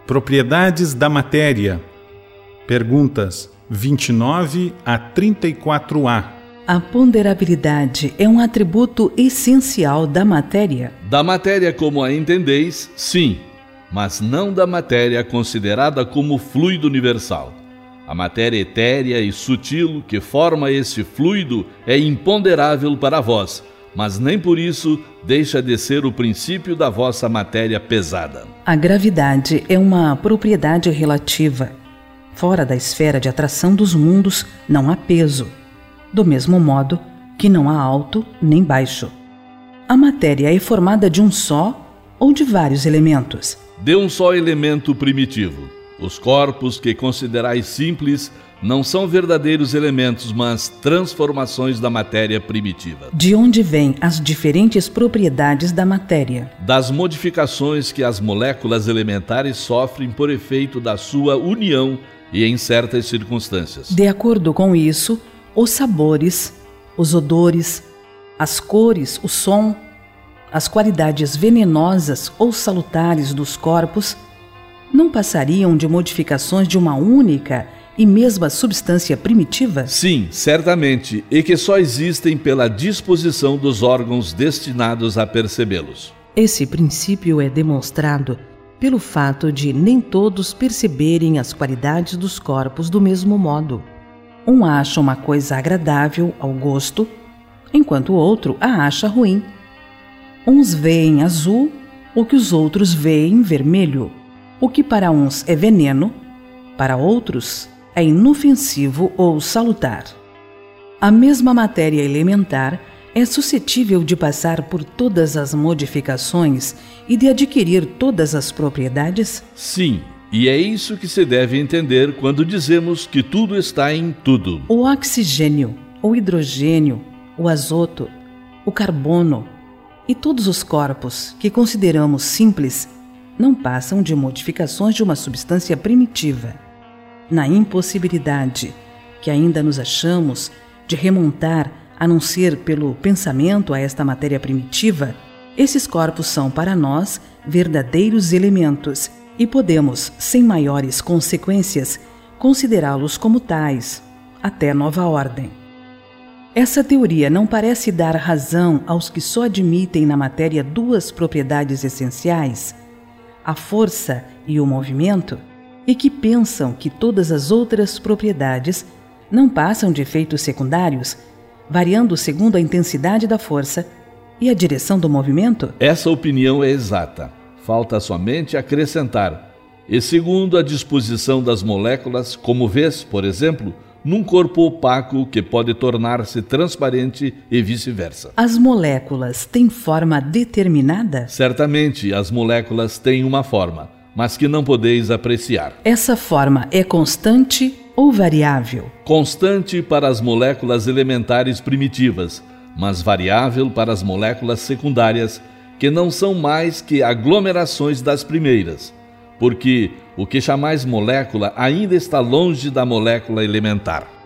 Propriedades da matéria. Perguntas 29 a 34A. A ponderabilidade é um atributo essencial da matéria? Da matéria como a entendeis, sim, mas não da matéria considerada como fluido universal. A matéria etérea e sutil que forma este fluido é imponderável para vós, mas nem por isso deixa de ser o princípio da vossa matéria pesada. A gravidade é uma propriedade relativa. Fora da esfera de atração dos mundos não há peso, do mesmo modo que não há alto nem baixo. A matéria é formada de um só ou de vários elementos? De um só elemento primitivo. Os corpos que considerais simples não são verdadeiros elementos, mas transformações da matéria primitiva. De onde vêm as diferentes propriedades da matéria? Das modificações que as moléculas elementares sofrem por efeito da sua união e em certas circunstâncias. De acordo com isso, os sabores, os odores, as cores, o som, as qualidades venenosas ou salutares dos corpos não passariam de modificações de uma única e mesma substância primitiva? Sim, certamente, e que só existem pela disposição dos órgãos destinados a percebê-los. Esse princípio é demonstrado pelo fato de nem todos perceberem as qualidades dos corpos do mesmo modo. Um acha uma coisa agradável ao gosto, enquanto o outro a acha ruim. Uns veem azul, o que os outros veem vermelho. O que para uns é veneno, para outros é inofensivo ou salutar. A mesma matéria elementar é suscetível de passar por todas as modificações e de adquirir todas as propriedades? Sim, e é isso que se deve entender quando dizemos que tudo está em tudo. O oxigênio, o hidrogênio, o azoto, o carbono e todos os corpos que consideramos simples não passam de modificações de uma substância primitiva. Na impossibilidade que ainda nos achamos de remontar, a não ser pelo pensamento a esta matéria primitiva, esses corpos são para nós verdadeiros elementos e podemos, sem maiores consequências, considerá-los como tais, até nova ordem. Essa teoria não parece dar razão aos que só admitem na matéria duas propriedades essenciais, a força e o movimento, e que pensam que todas as outras propriedades não passam de efeitos secundários, variando segundo a intensidade da força e a direção do movimento? Essa opinião é exata. Falta somente acrescentar. E segundo a disposição das moléculas, como vês, por exemplo, num corpo opaco que pode tornar-se transparente e vice-versa. As moléculas têm forma determinada? Certamente, as moléculas têm uma forma, mas que não podeis apreciar. Essa forma é constante ou variável? Constante para as moléculas elementares primitivas, mas variável para as moléculas secundárias, que não são mais que aglomerações das primeiras, porque o que chamais molécula ainda está longe da molécula elementar.